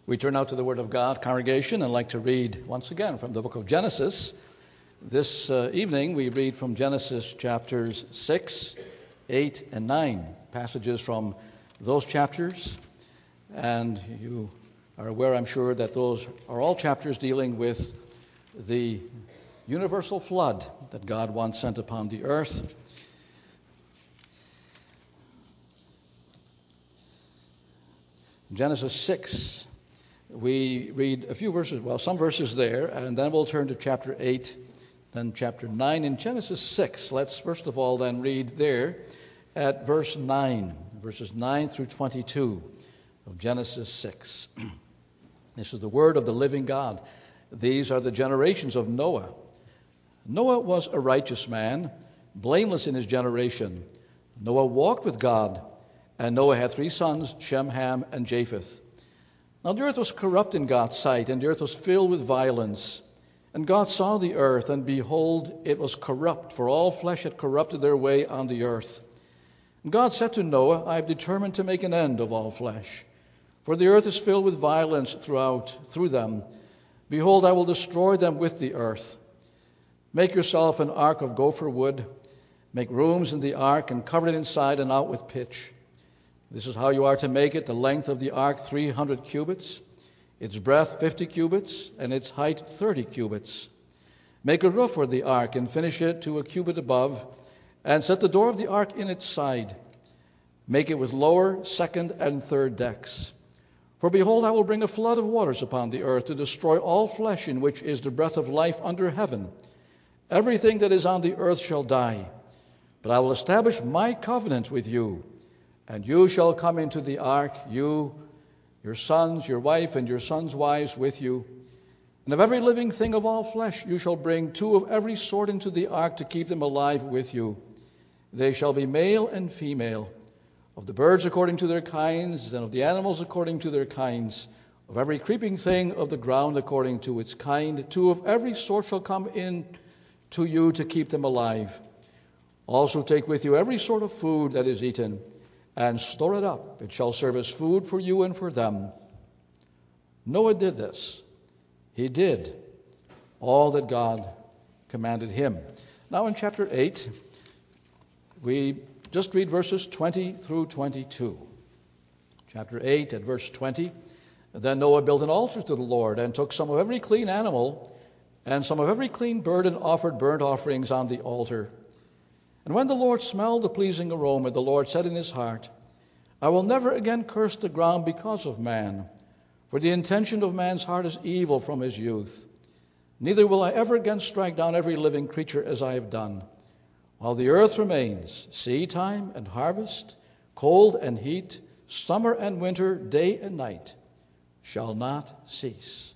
We turn now to the Word of God, congregation, and like to read once again from the book of Genesis. This evening we read from Genesis chapters 6, 8, and 9, passages from those chapters. And you are aware, I'm sure, that those are all chapters dealing with the universal flood that God once sent upon the earth. Genesis 6. We read a few verses, some verses there, and then we'll turn to chapter 8, then chapter 9. In Genesis 6, let's first of all then read there at verse 9, verses 9 through 22 of Genesis 6. This is the word of the living God. These are the generations of Noah. Noah was a righteous man, blameless in his generation. Noah walked with God, and Noah had 3 sons, Shem, Ham, and Japheth. Now the earth was corrupt in God's sight, and the earth was filled with violence. And God saw the earth, and behold, it was corrupt, for all flesh had corrupted their way on the earth. And God said to Noah, I have determined to make an end of all flesh, for the earth is filled with violence through them. Behold, I will destroy them with the earth. Make yourself an ark of gopher wood. Make rooms in the ark, and cover it inside and out with pitch. This is how you are to make it: the length of the ark 300 cubits, its breadth 50 cubits, and its height 30 cubits. Make a roof for the ark, and finish it to a cubit above, and set the door of the ark in its side. Make it with lower, second, and third decks. For behold, I will bring a flood of waters upon the earth to destroy all flesh in which is the breath of life under heaven. Everything that is on the earth shall die. But I will establish my covenant with you. And you shall come into the ark, you, your sons, your wife, and your sons' wives with you. And of every living thing of all flesh you shall bring 2 of every sort into the ark to keep them alive with you. They shall be male and female, of the birds according to their kinds, and of the animals according to their kinds. Of every creeping thing of the ground according to its kind, 2 of every sort shall come in to you to keep them alive. Also take with you every sort of food that is eaten, and store it up. It shall serve as food for you and for them. Noah did this. He did all that God commanded him. Now in chapter 8, we just read verses 20 through 22. Chapter 8 at verse 20. Then Noah built an altar to the Lord, and took some of every clean animal and some of every clean bird, and offered burnt offerings on the altar. And when the Lord smelled the pleasing aroma, the Lord said in his heart, I will never again curse the ground because of man, for the intention of man's heart is evil from his youth. Neither will I ever again strike down every living creature as I have done. While the earth remains, seed time and harvest, cold and heat, summer and winter, day and night, shall not cease.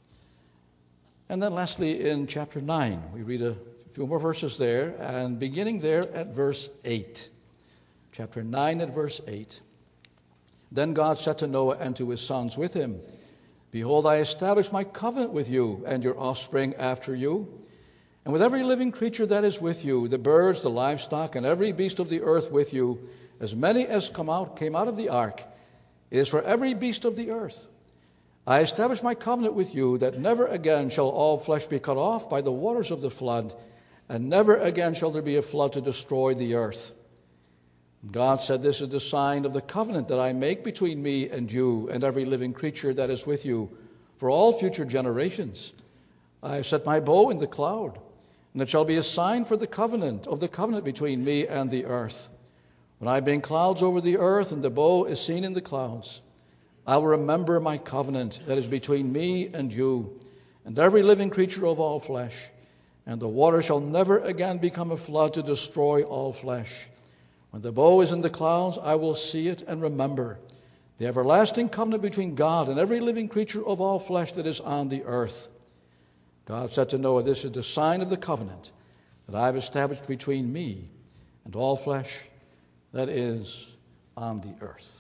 And then lastly, in chapter 9, we read a few more verses there, and beginning there at verse 8. Chapter 9 at verse 8. Then God said to Noah and to his sons with him, Behold, I establish my covenant with you and your offspring after you, and with every living creature that is with you, the birds, the livestock, and every beast of the earth with you, as many as came out of the ark. It is for every beast of the earth. I establish my covenant with you, that never again shall all flesh be cut off by the waters of the flood, and never again shall there be a flood to destroy the earth. God said, This is the sign of the covenant that I make between me and you and every living creature that is with you for all future generations. I have set my bow in the cloud, and it shall be a sign for the covenant between me and the earth. When I bring clouds over the earth, and the bow is seen in the clouds, I will remember my covenant that is between me and you and every living creature of all flesh. And the water shall never again become a flood to destroy all flesh. When the bow is in the clouds, I will see it and remember the everlasting covenant between God and every living creature of all flesh that is on the earth. God said to Noah, This is the sign of the covenant that I have established between me and all flesh that is on the earth.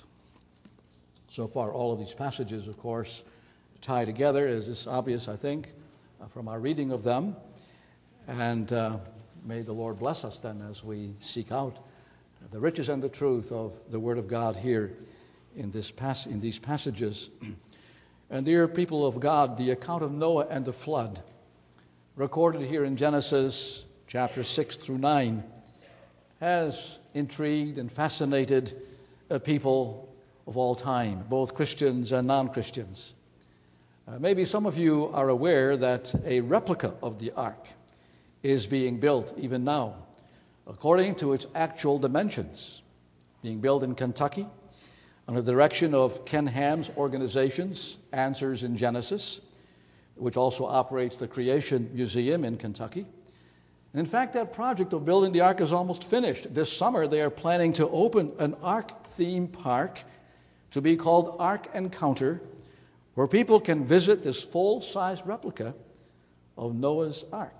So far, all of these passages, of course, tie together, as is obvious, I think, from our reading of them. And may the Lord bless us then as we seek out the riches and the truth of the Word of God here in these passages. And dear people of God, the account of Noah and the flood, recorded here in Genesis chapter 6 through 9, has intrigued and fascinated people of all time, both Christians and non-Christians. Maybe some of you are aware that a replica of the ark is being built even now, according to its actual dimensions, being built in Kentucky under the direction of Ken Ham's organizations, Answers in Genesis, which also operates the Creation Museum in Kentucky. And in fact, that project of building the ark is almost finished. This summer, they are planning to open an ark theme park to be called Ark Encounter, where people can visit this full-size replica of Noah's Ark.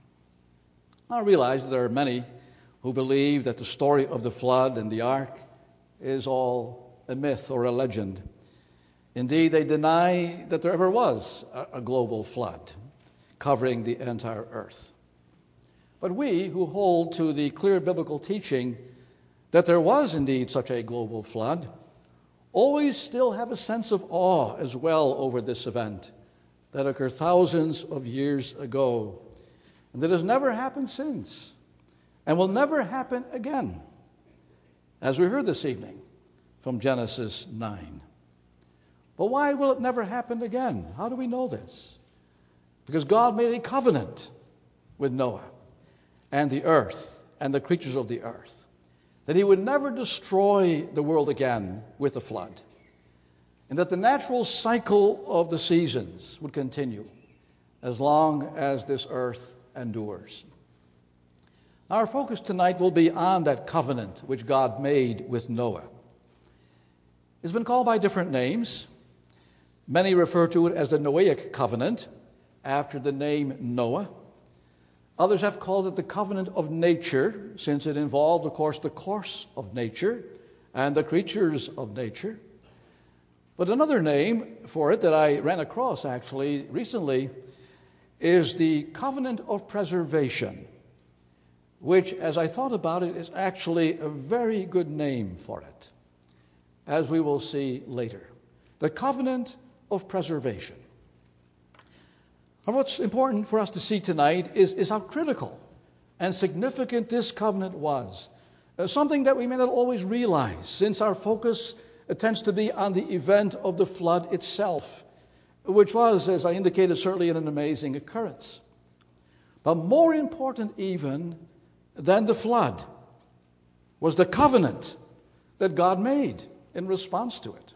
I realize that there are many who believe that the story of the flood and the ark is all a myth or a legend. Indeed, they deny that there ever was a global flood covering the entire earth. But we who hold to the clear biblical teaching that there was indeed such a global flood always still have a sense of awe as well over this event that occurred thousands of years ago and that has never happened since and will never happen again, as we heard this evening from Genesis 9. But why will it never happen again? How do we know this? Because God made a covenant with Noah and the earth and the creatures of the earth, that he would never destroy the world again with a flood, and that the natural cycle of the seasons would continue as long as this earth endures. Our focus tonight will be on that covenant which God made with Noah. It's been called by different names. Many refer to it as the Noahic covenant, after the name Noah. Others have called it the covenant of nature, since it involved, of course, the course of nature and the creatures of nature. But another name for it that I ran across actually recently is the covenant of preservation, which, as I thought about it, is actually a very good name for it, as we will see later. The covenant of preservation. Now, what's important for us to see tonight is how critical and significant this covenant was. Something that we may not always realize, since our focus tends to be on the event of the flood itself, which was, as I indicated, certainly an amazing occurrence. But more important even than the flood was the covenant that God made in response to it.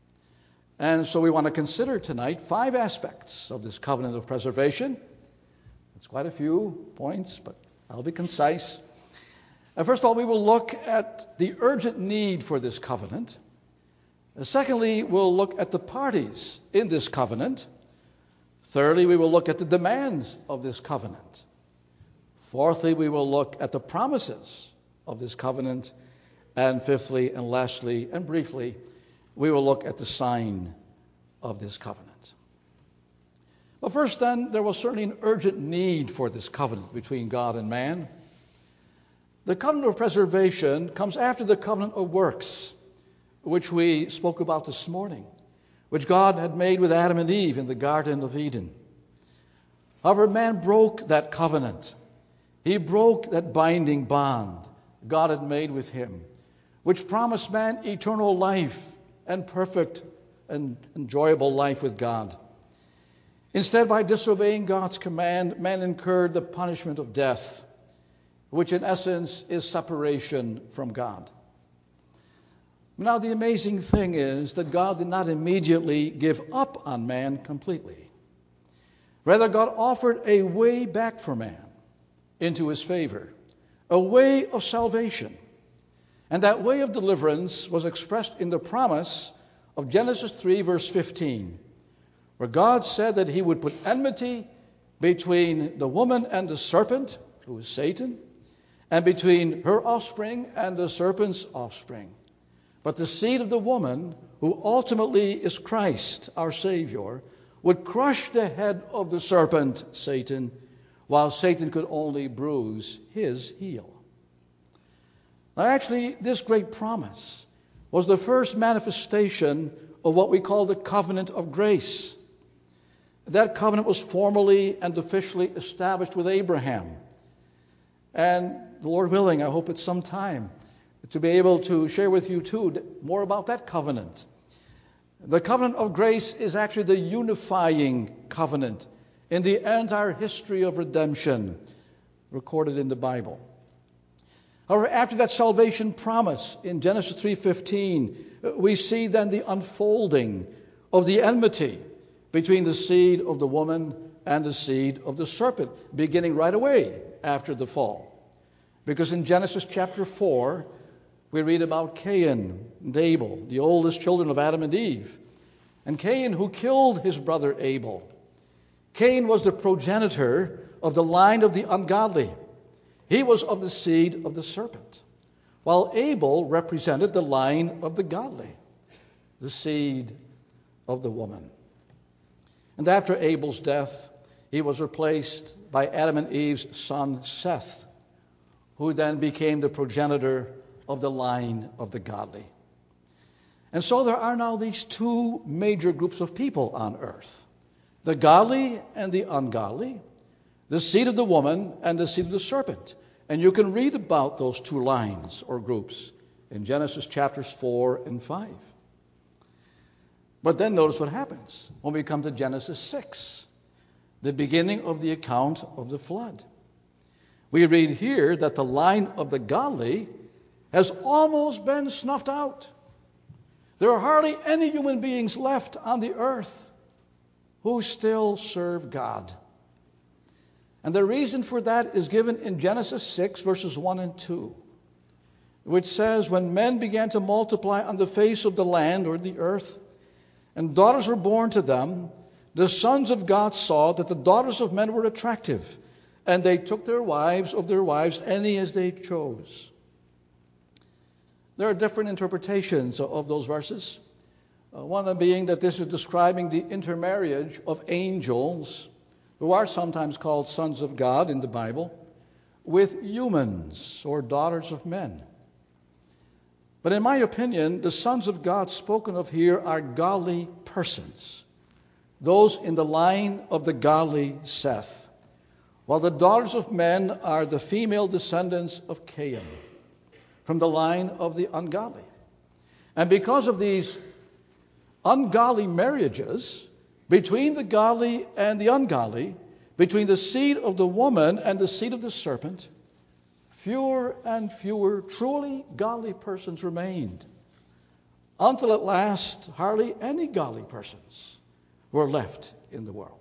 And so we want to consider tonight 5 aspects of this covenant of preservation. It's quite a few points, but I'll be concise. First of all, we will look at the urgent need for this covenant. Secondly, we'll look at the parties in this covenant. Thirdly, we will look at the demands of this covenant. Fourthly, we will look at the promises of this covenant. And fifthly, and lastly, and briefly, we will look at the sign of this covenant. But first then, there was certainly an urgent need for this covenant between God and man. The covenant of preservation comes after the covenant of works, which we spoke about this morning, which God had made with Adam and Eve in the Garden of Eden. However, man broke that covenant. He broke that binding bond God had made with him, which promised man eternal life and perfect and enjoyable life with God. Instead, by disobeying God's command, man incurred the punishment of death, which in essence is separation from God. Now, the amazing thing is that God did not immediately give up on man completely. Rather, God offered a way back for man into his favor, a way of salvation. And that way of deliverance was expressed in the promise of Genesis 3, verse 15, where God said that he would put enmity between the woman and the serpent, who is Satan, and between her offspring and the serpent's offspring. But the seed of the woman, who ultimately is Christ, our Savior, would crush the head of the serpent, Satan, while Satan could only bruise his heel. Now, actually, this great promise was the first manifestation of what we call the covenant of grace. That covenant was formally and officially established with Abraham. And the Lord willing, I hope it's some time to be able to share with you too more about that covenant. The covenant of grace is actually the unifying covenant in the entire history of redemption recorded in the Bible. However, after that salvation promise in Genesis 3:15, we see then the unfolding of the enmity between the seed of the woman and the seed of the serpent, beginning right away after the fall. Because in Genesis chapter 4, we read about Cain and Abel, the oldest children of Adam and Eve. And Cain, who killed his brother Abel. Cain was the progenitor of the line of the ungodly. He was of the seed of the serpent, while Abel represented the line of the godly, the seed of the woman. And after Abel's death, he was replaced by Adam and Eve's son Seth, who then became the progenitor of the line of the godly. And so there are now these two major groups of people on earth, the godly and the ungodly, the seed of the woman and the seed of the serpent. And you can read about those two lines or groups in Genesis chapters 4 and 5. But then notice what happens when we come to Genesis 6, the beginning of the account of the flood. We read here that the line of the godly has almost been snuffed out. There are hardly any human beings left on the earth who still serve God. And the reason for that is given in Genesis 6, verses 1 and 2, which says, when men began to multiply on the face of the land or the earth, and daughters were born to them, the sons of God saw that the daughters of men were attractive, and they took their wives of their wives, any as they chose. There are different interpretations of those verses. One of them being that this is describing the intermarriage of angels, who are sometimes called sons of God in the Bible, with humans or daughters of men. But in my opinion, the sons of God spoken of here are godly persons, those in the line of the godly Seth, while the daughters of men are the female descendants of Cain, from the line of the ungodly. And because of these ungodly marriages between the godly and the ungodly, between the seed of the woman and the seed of the serpent, fewer and fewer truly godly persons remained, until at last hardly any godly persons were left in the world.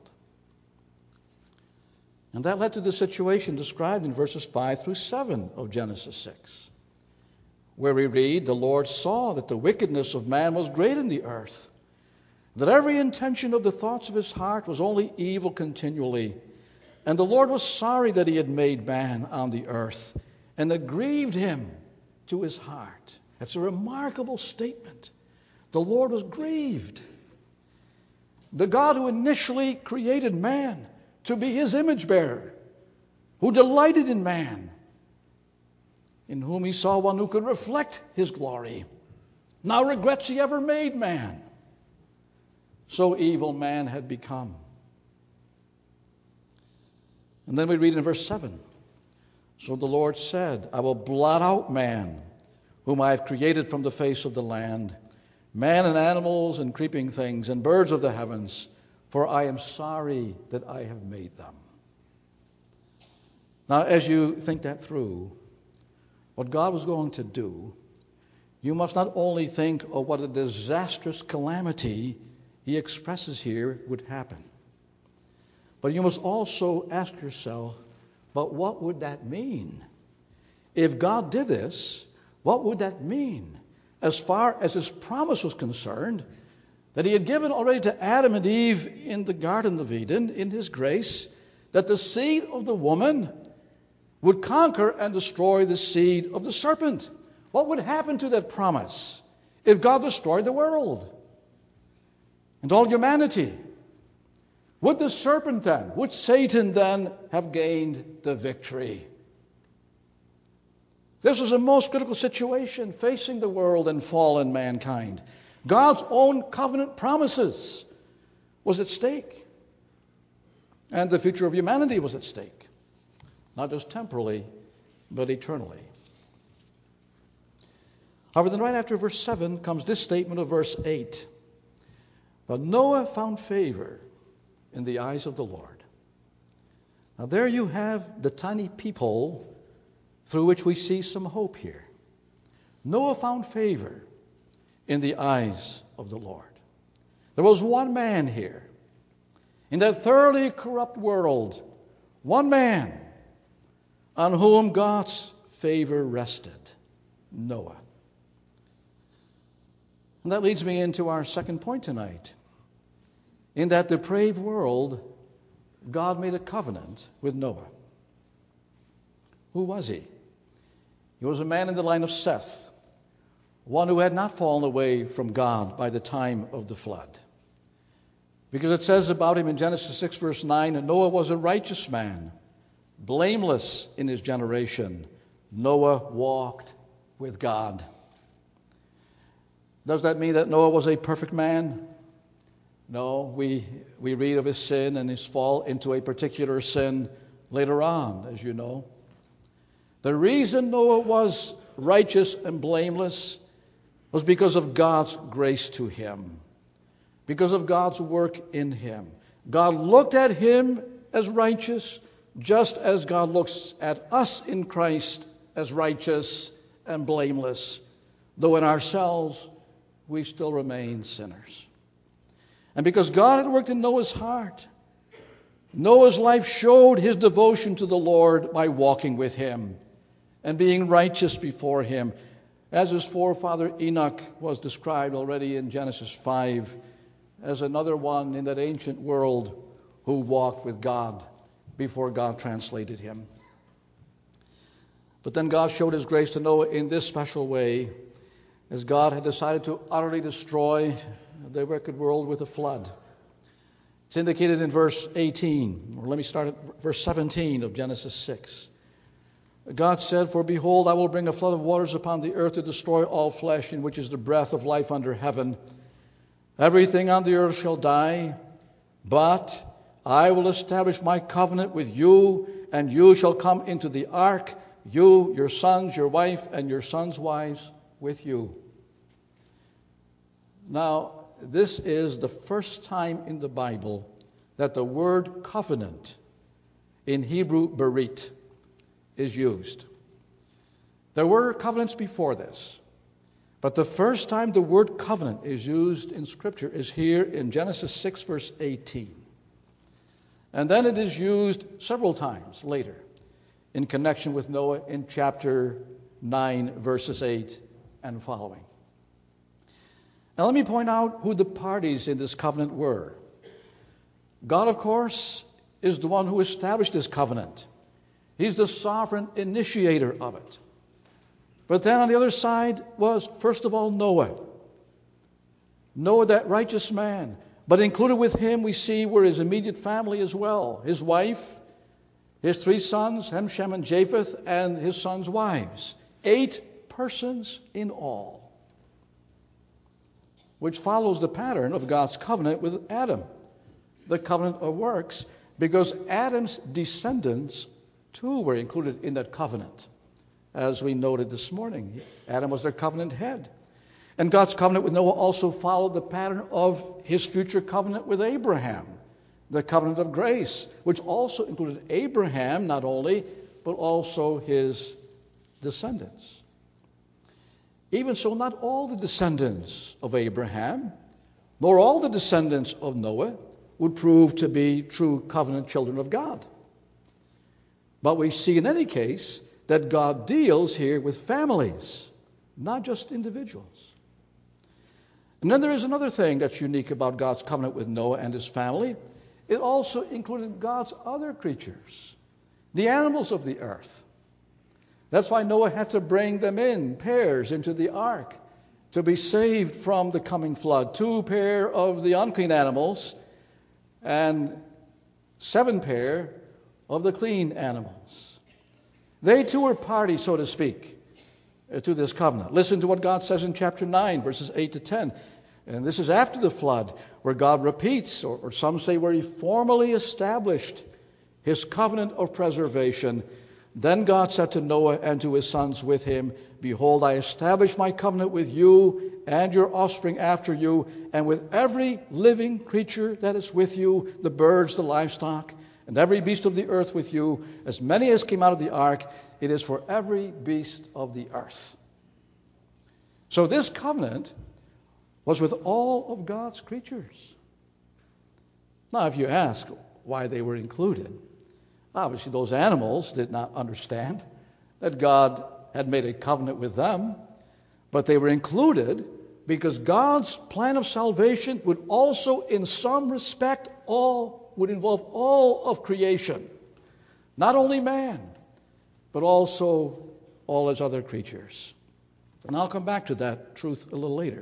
And that led to the situation described in verses 5 through 7 of Genesis 6, where we read, the Lord saw that the wickedness of man was great in the earth, that every intention of the thoughts of his heart was only evil continually. And the Lord was sorry that he had made man on the earth, and it grieved him to his heart. That's a remarkable statement. The Lord was grieved. The God who initially created man to be his image bearer, who delighted in man, in whom he saw one who could reflect his glory, now regrets he ever made man. So evil man had become. And then we read in verse 7, so the Lord said, I will blot out man, whom I have created from the face of the land, man and animals and creeping things and birds of the heavens, for I am sorry that I have made them. Now, as you think that through, what God was going to do, you must not only think of what a disastrous calamity he expresses here would happen, but you must also ask yourself, but what would that mean? If God did this, what would that mean as far as his promise was concerned that he had given already to Adam and Eve in the Garden of Eden, in his grace, that the seed of the woman would conquer and destroy the seed of the serpent? What would happen to that promise if God destroyed the world and all humanity? Would the serpent then, would Satan then have gained the victory? This was a most critical situation facing the world and fallen mankind. God's own covenant promises was at stake. And the future of humanity was at stake. Not just temporally, but eternally. However, then right after verse 7 comes this statement of verse 8. But Noah found favor in the eyes of the Lord. Now there you have the tiny peephole through which we see some hope here. Noah found favor in the eyes of the Lord. There was one man here, in that thoroughly corrupt world, one man on whom God's favor rested, Noah. And that leads me into our second point tonight. In that depraved world, God made a covenant with Noah. Who was he? He was a man in the line of Seth, one who had not fallen away from God by the time of the flood. Because it says about him in Genesis 6 verse 9, and Noah was a righteous man, blameless in his generation. Noah walked with God. Does that mean that Noah was a perfect man? No, we read of his sin and his fall into a particular sin later on, as you know. The reason Noah was righteous and blameless was because of God's grace to him, because of God's work in him. God looked at him as righteous, just as God looks at us in Christ as righteous and blameless, though in ourselves we still remain sinners. And because God had worked in Noah's heart, Noah's life showed his devotion to the Lord by walking with him and being righteous before him, as his forefather Enoch was described already in Genesis 5 as another one in that ancient world who walked with God before God translated him. But then God showed his grace to Noah in this special way, as God had decided to utterly destroy the wicked world with a flood. It's indicated in verse 18, or let me start at verse 17 of Genesis 6. God said, for behold, I will bring a flood of waters upon the earth to destroy all flesh, in which is the breath of life under heaven. Everything on the earth shall die, but I will establish my covenant with you, and you shall come into the ark, you, your sons, your wife, and your sons' wives with you. Now, this is the first time in the Bible that the word covenant, in Hebrew berit, is used. There were covenants before this, but the first time the word covenant is used in Scripture is here in Genesis 6 verse 18. And then it is used several times later in connection with Noah in chapter 9 verses 8 and following. Now let me point out who the parties in this covenant were. God, of course, is the one who established this covenant. He's the sovereign initiator of it. But then on the other side was, first of all, Noah. Noah, that righteous man. But included with him, we see, were his immediate family as well. His wife, his 3 sons, Ham, Shem, and Japheth, and his sons' wives. 8 persons in all. Which follows the pattern of God's covenant with Adam. The covenant of works. Because Adam's descendants too were included in that covenant, as we noted this morning. Adam was their covenant head. And God's covenant with Noah also followed the pattern of his future covenant with Abraham, the covenant of grace, which also included Abraham not only, but also his descendants. Even so, not all the descendants of Abraham, nor all the descendants of Noah, would prove to be true covenant children of God. But we see in any case that God deals here with families, not just individuals. And then there is another thing that's unique about God's covenant with Noah and his family. It also included God's other creatures, the animals of the earth. That's why Noah had to bring them in pairs into the ark to be saved from the coming flood. 2 pair of the unclean animals and 7 pair of the clean animals. They too were parties, so to speak, to this covenant. Listen to what God says in chapter 9, verses 8 to 10. And this is after the flood, where God repeats, or some say where he formally established his covenant of preservation. Then God said to Noah and to his sons with him, Behold, I establish my covenant with you and your offspring after you, and with every living creature that is with you, the birds, the livestock, and every beast of the earth with you, as many as came out of the ark. It is for every beast of the earth. So this covenant was with all of God's creatures. Now, if you ask why they were included, obviously those animals did not understand that God had made a covenant with them, but they were included because God's plan of salvation would also, in some respect, would involve all of creation. Not only man, but also all his other creatures. And I'll come back to that truth a little later.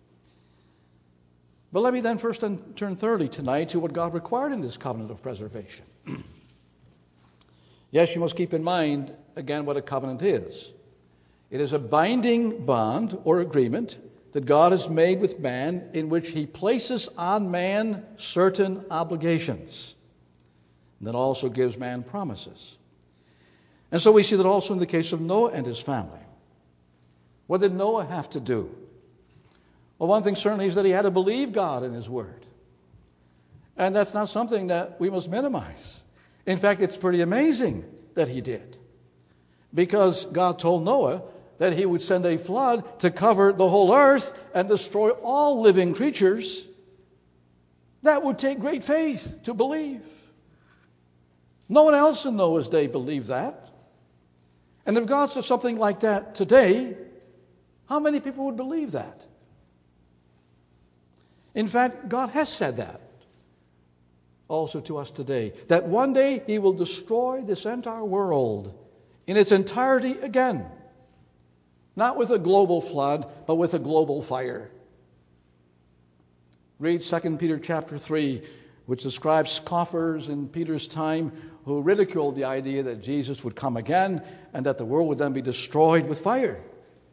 But let me then first turn thirdly tonight to what God required in this covenant of preservation. Yes, you must keep in mind, again, what a covenant is. It is a binding bond or agreement that God has made with man in which he places on man certain obligations. And that also gives man promises. And so we see that also in the case of Noah and his family. What did Noah have to do? Well, one thing certainly is that he had to believe God in his word. And that's not something that we must minimize. In fact, it's pretty amazing that he did. Because God told Noah that he would send a flood to cover the whole earth and destroy all living creatures. That would take great faith to believe. No one else in Noah's day believed that. And if God said something like that today, how many people would believe that? In fact, God has said that also to us today, that one day he will destroy this entire world in its entirety again. Not with a global flood, but with a global fire. Read 2 Peter chapter 3, which describes scoffers in Peter's time who ridiculed the idea that Jesus would come again and that the world would then be destroyed with fire.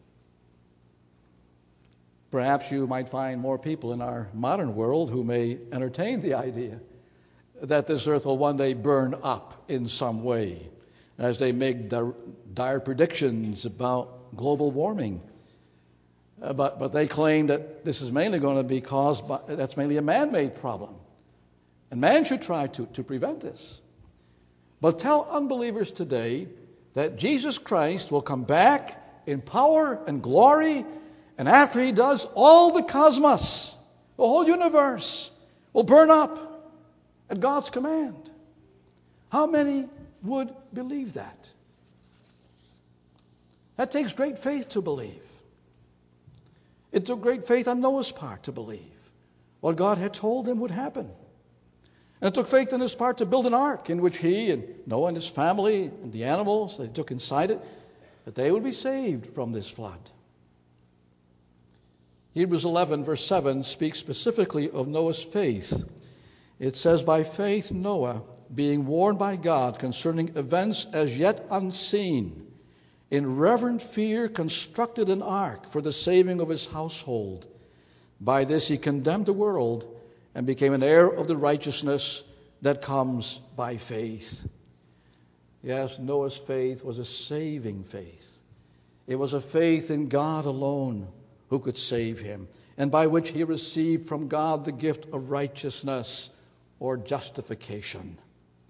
Perhaps you might find more people in our modern world who may entertain the idea that this earth will one day burn up in some way as they make dire predictions about global warming. But they claim that this is mainly going to be caused by, that's mainly a man-made problem. And man should try to prevent this. But tell unbelievers today that Jesus Christ will come back in power and glory, and after he does, all the cosmos, the whole universe, will burn up at God's command. How many would believe that? That takes great faith to believe. It took great faith on Noah's part to believe what God had told him would happen. And it took faith on his part to build an ark in which he and Noah and his family and the animals that he took inside it, that they would be saved from this flood. Hebrews 11 verse 7 speaks specifically of Noah's faith. It says, By faith Noah, being warned by God concerning events as yet unseen, in reverent fear constructed an ark for the saving of his household. By this he condemned the world and became an heir of the righteousness that comes by faith. Yes, Noah's faith was a saving faith. It was a faith in God alone who could save him, and by which he received from God the gift of righteousness or justification.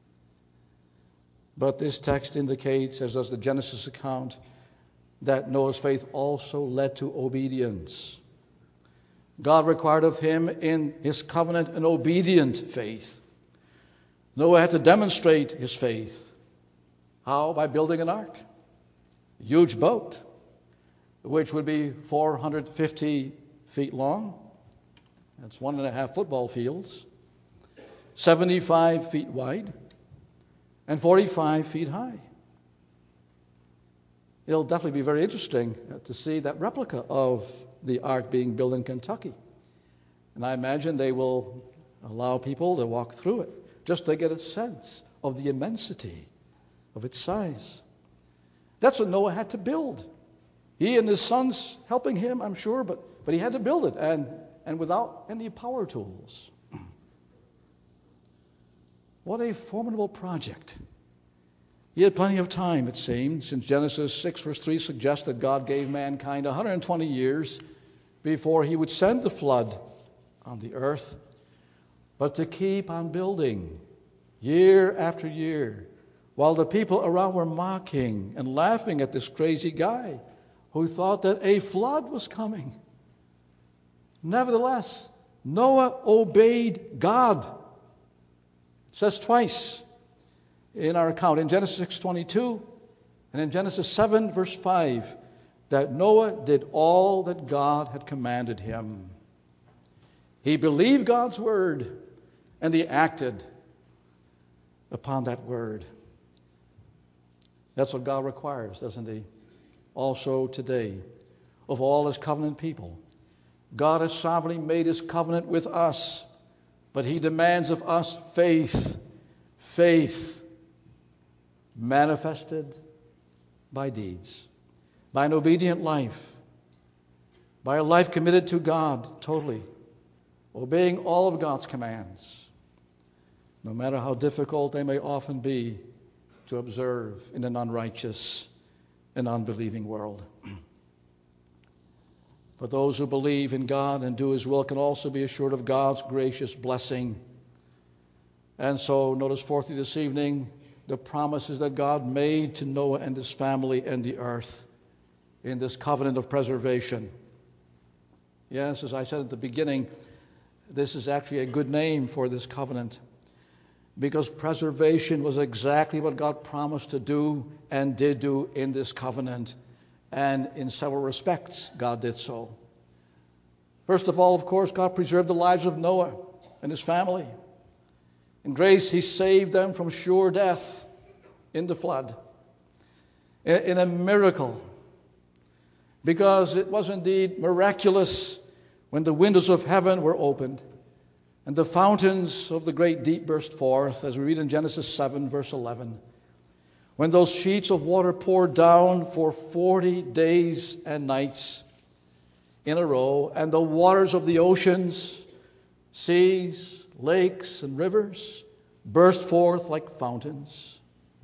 But this text indicates, as does the Genesis account, that Noah's faith also led to obedience. God required of him in his covenant an obedient faith. Noah had to demonstrate his faith. How? By building an ark. A huge boat, which would be 450 feet long. That's 1.5 football fields. 75 feet wide. And 45 feet high. It'll definitely be very interesting to see that replica of the ark being built in Kentucky. And I imagine they will allow people to walk through it just to get a sense of the immensity of its size. That's what Noah had to build. He and his sons helping him, I'm sure, but he had to build it. And and without any power tools. What a formidable project. He had plenty of time, it seemed, since Genesis 6 verse 3 suggests that God gave mankind 120 years before he would send the flood on the earth, but to keep on building year after year, while the people around were mocking and laughing at this crazy guy who thought that a flood was coming. Nevertheless, Noah obeyed God. It says twice in our account, in Genesis 6:22 and in Genesis 7 verse 5, that Noah did all that God had commanded him. He believed God's word and he acted upon that word. That's what God requires, doesn't he? Also today, of all his covenant people. God has sovereignly made his covenant with us, but he demands of us faith. Faith manifested by deeds, by an obedient life, by a life committed to God totally, obeying all of God's commands, no matter how difficult they may often be to observe in an unrighteous and unbelieving world. But those who believe in God and do his will can also be assured of God's gracious blessing. And so, notice fourthly this evening, the promises that God made to Noah and his family and the earth in this covenant of preservation. Yes, as I said at the beginning, this is actually a good name for this covenant, because preservation was exactly what God promised to do and did do in this covenant. And in several respects, God did so. First of all, of course, God preserved the lives of Noah and his family. In grace, he saved them from sure death in the flood. In a miracle. Because it was indeed miraculous when the windows of heaven were opened and the fountains of the great deep burst forth, as we read in Genesis 7, verse 11. When those sheets of water poured down for 40 days and nights in a row, and the waters of the oceans, seas, lakes, and rivers burst forth like fountains.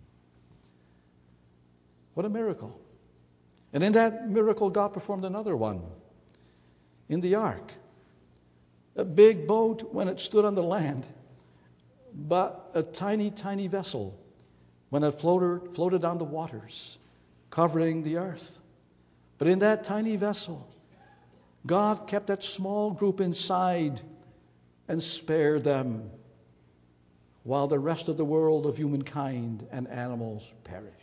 What a miracle. And in that miracle, God performed another one in the ark. A big boat when it stood on the land, but a tiny, tiny vessel when it floated on the waters, covering the earth. But in that tiny vessel, God kept that small group inside and spared them while the rest of the world of humankind and animals perished.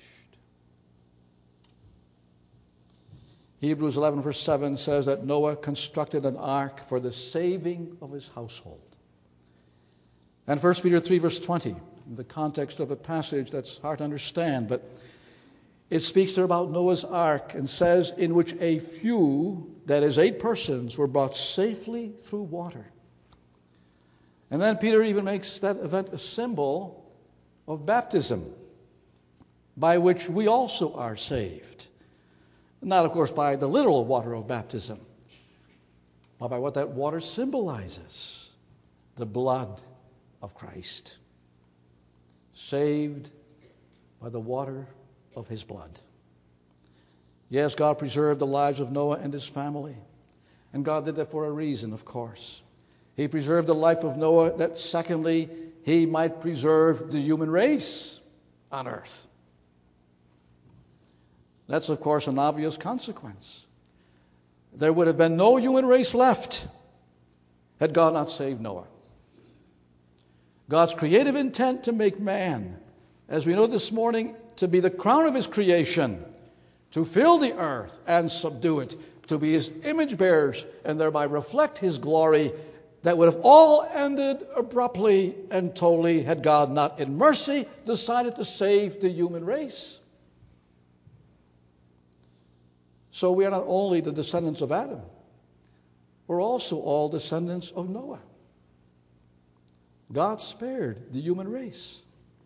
Hebrews 11 verse 7 says that Noah constructed an ark for the saving of his household. And 1 Peter 3 verse 20, in the context of a passage that's hard to understand, but it speaks there about Noah's ark and says, in which a few, that is 8 persons, were brought safely through water. And then Peter even makes that event a symbol of baptism, by which we also are saved. Not, of course, by the literal water of baptism, but by what that water symbolizes, the blood of Christ. Saved by the water of his blood. Yes, God preserved the lives of Noah and his family. And God did that for a reason, of course. He preserved the life of Noah that, secondly, he might preserve the human race on earth. That's, of course, an obvious consequence. There would have been no human race left had God not saved Noah. God's creative intent to make man, as we know this morning, to be the crown of his creation, to fill the earth and subdue it, to be his image bearers and thereby reflect his glory, that would have all ended abruptly and totally had God not in mercy decided to save the human race. So we are not only the descendants of Adam, we're also all descendants of Noah. God spared the human race.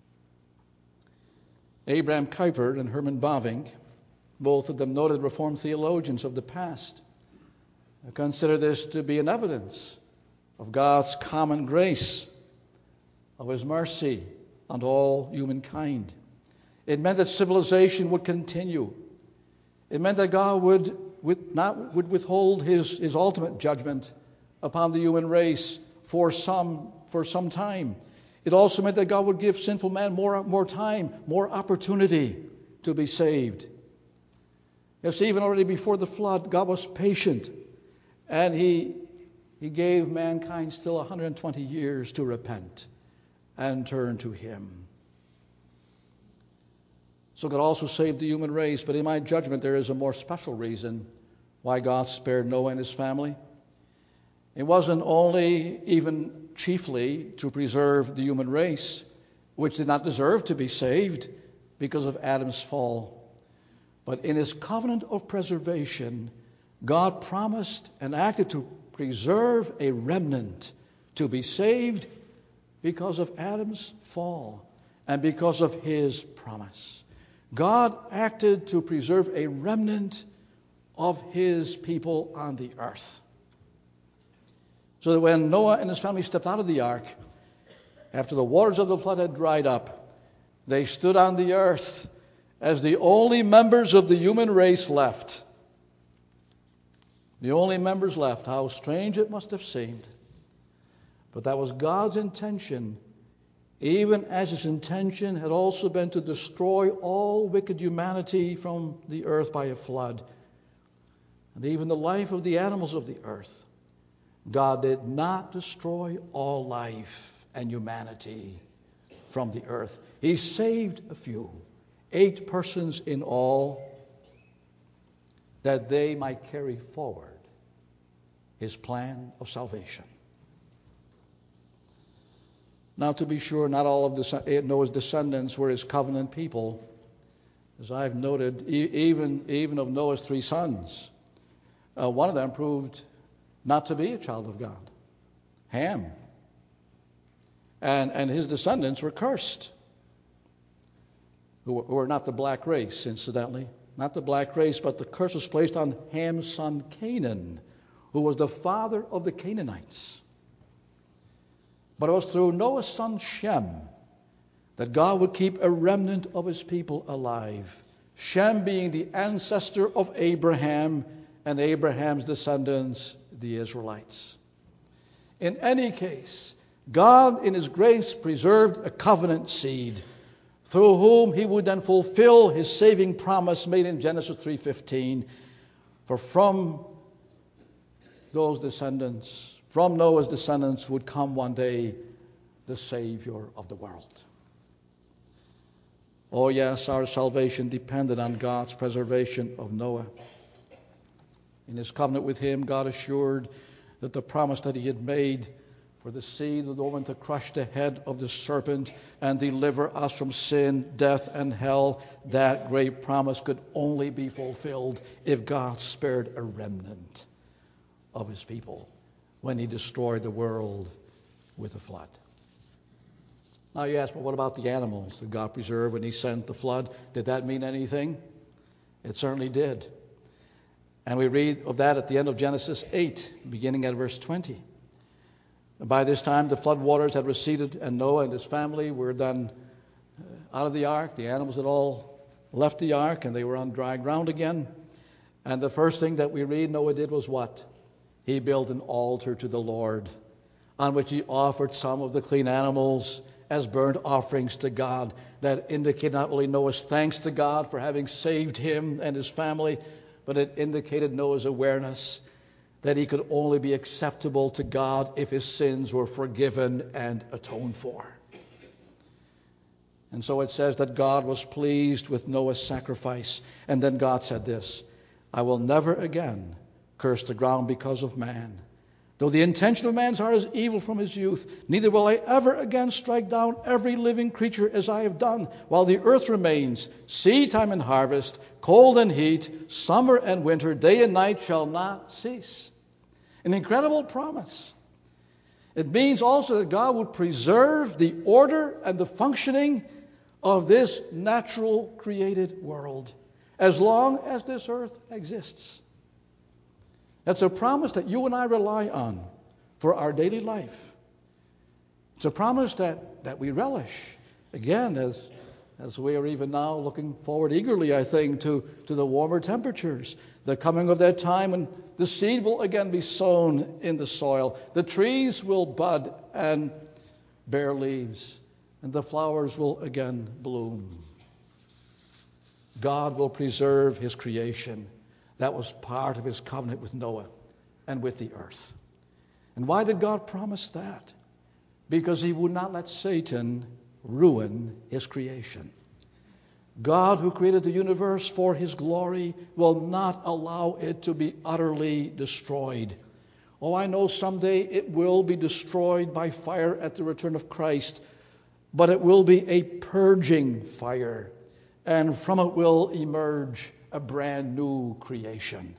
Abraham Kuyper and Herman Bavinck, both of them noted Reformed theologians of the past, Consider this to be an evidence of God's common grace, of His mercy on all humankind. It meant that civilization would continue. It meant that God would withhold His ultimate judgment upon the human race for some time. It also meant that God would give sinful man more time, more opportunity to be saved. Yes, even already before the flood, God was patient, and He gave mankind still 120 years to repent and turn to Him. So God also saved the human race, but in my judgment there is a more special reason why God spared Noah and his family. It wasn't only, even chiefly, to preserve the human race, which did not deserve to be saved because of Adam's fall. But in His covenant of preservation, God promised and acted to preserve a remnant to be saved because of Adam's fall and because of His promise. God acted to preserve a remnant of His people on the earth. So that when Noah and his family stepped out of the ark, after the waters of the flood had dried up, they stood on the earth as the only members of the human race left. The only members left. How strange it must have seemed. But that was God's intention, even as His intention had also been to destroy all wicked humanity from the earth by a flood, and even the life of the animals of the earth. God did not destroy all life and humanity from the earth. He saved a few, 8 persons in all, that they might carry forward His plan of salvation. Now, to be sure, not all of Noah's descendants were His covenant people. As I've noted, even of Noah's 3 sons, one of them proved not to be a child of God, Ham. And his descendants were cursed, who were not the black race, incidentally. Not the black race, but the curse was placed on Ham's son Canaan, who was the father of the Canaanites. But it was through Noah's son Shem that God would keep a remnant of His people alive. Shem being the ancestor of Abraham, and Abraham's descendants, the Israelites. In any case, God in His grace preserved a covenant seed through whom He would then fulfill His saving promise made in Genesis 3:15. For from those descendants, from Noah's descendants, would come one day the Savior of the world. Oh yes, our salvation depended on God's preservation of Noah. In His covenant with him, God assured that the promise that He had made for the seed of the woman to crush the head of the serpent and deliver us from sin, death, and hell, that great promise could only be fulfilled if God spared a remnant of His people when He destroyed the world with a flood. Now you ask, well, what about the animals that God preserved when He sent the flood? Did that mean anything? It certainly did. And we read of that at the end of Genesis 8, beginning at verse 20. And by this time, the flood waters had receded, and Noah and his family were then out of the ark. The animals had all left the ark, and they were on dry ground again. And the first thing that we read Noah did was what? He built an altar to the Lord, on which he offered some of the clean animals as burnt offerings to God. That indicated not only Noah's thanks to God for having saved him and his family, but it indicated Noah's awareness that he could only be acceptable to God if his sins were forgiven and atoned for. And so it says that God was pleased with Noah's sacrifice. And then God said this, I will never again curse the ground because of man. Though the intention of man's heart is evil from his youth, neither will I ever again strike down every living creature as I have done, while the earth remains, seed time and harvest, cold and heat, summer and winter, day and night shall not cease. An incredible promise. It means also that God would preserve the order and the functioning of this natural created world as long as this earth exists. It's a promise that you and I rely on for our daily life. It's a promise that we relish. Again, as we are even now looking forward eagerly, I think, to the warmer temperatures, the coming of that time when the seed will again be sown in the soil. The trees will bud and bear leaves, and the flowers will again bloom. God will preserve his creation. That was part of his covenant with Noah and with the earth. And why did God promise that? Because he would not let Satan ruin his creation. God, who created the universe for his glory, will not allow it to be utterly destroyed. Oh, I know someday it will be destroyed by fire at the return of Christ, but it will be a purging fire, and from it will emerge a brand new creation.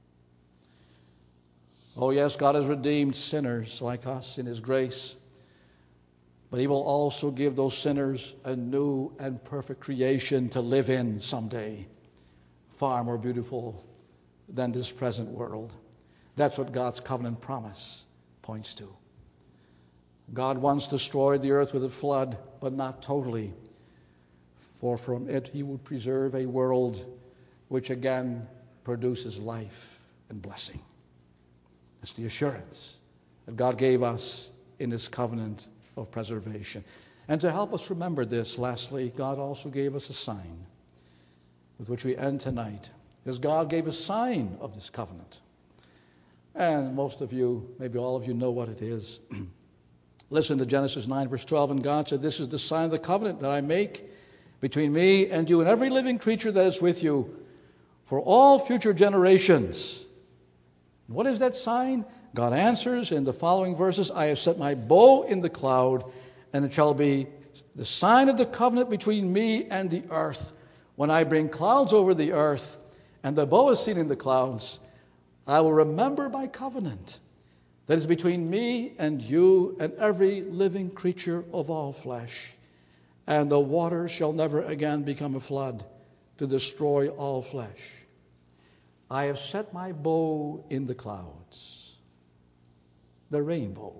Oh yes, God has redeemed sinners like us in his grace, but he will also give those sinners a new and perfect creation to live in someday, far more beautiful than this present world. That's what God's covenant promise points to. God once destroyed the earth with a flood, but not totally, for from it he would preserve a world which again produces life and blessing. It's the assurance that God gave us in his covenant of preservation. And to help us remember this, lastly, God also gave us a sign with which we end tonight, because God gave a sign of this covenant. And most of you, maybe all of you, know what it is. Listen to Genesis 9, verse 12. And God said, "This is the sign of the covenant that I make between me and you and every living creature that is with you for all future generations." What is that sign? God answers in the following verses, "I have set my bow in the cloud, and it shall be the sign of the covenant between me and the earth. When I bring clouds over the earth, and the bow is seen in the clouds, I will remember my covenant that is between me and you and every living creature of all flesh. And the waters shall never again become a flood to destroy all flesh. I have set my bow in the clouds." The rainbow.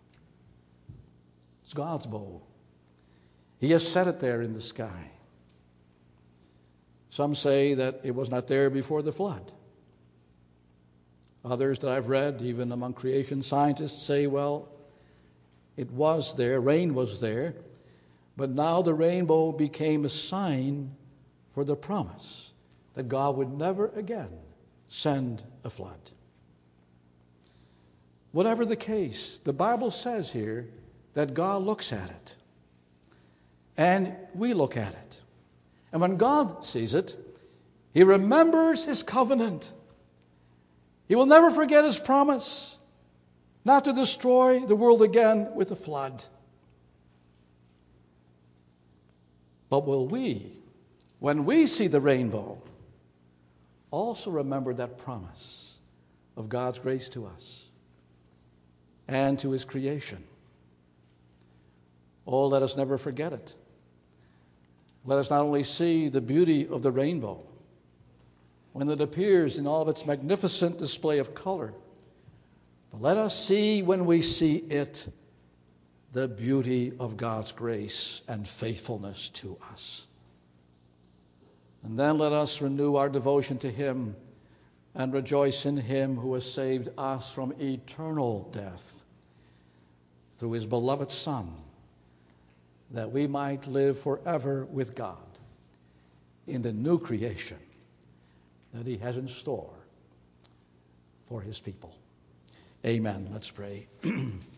It's God's bow. He has set it there in the sky. Some say that it was not there before the flood. Others that I've read, even among creation scientists, say, well, it was there, rain was there, but now the rainbow became a sign for the promise that God would never again send a flood. Whatever the case, the Bible says here that God looks at it. And we look at it. And when God sees it, he remembers his covenant. He will never forget his promise not to destroy the world again with a flood. But will we, when we see the rainbow, also remember that promise of God's grace to us and to his creation? Oh, let us never forget it. Let us not only see the beauty of the rainbow when it appears in all of its magnificent display of color, but let us see, when we see it, the beauty of God's grace and faithfulness to us. And then let us renew our devotion to him and rejoice in him who has saved us from eternal death through his beloved Son, that we might live forever with God in the new creation that he has in store for his people. Amen. Let's pray.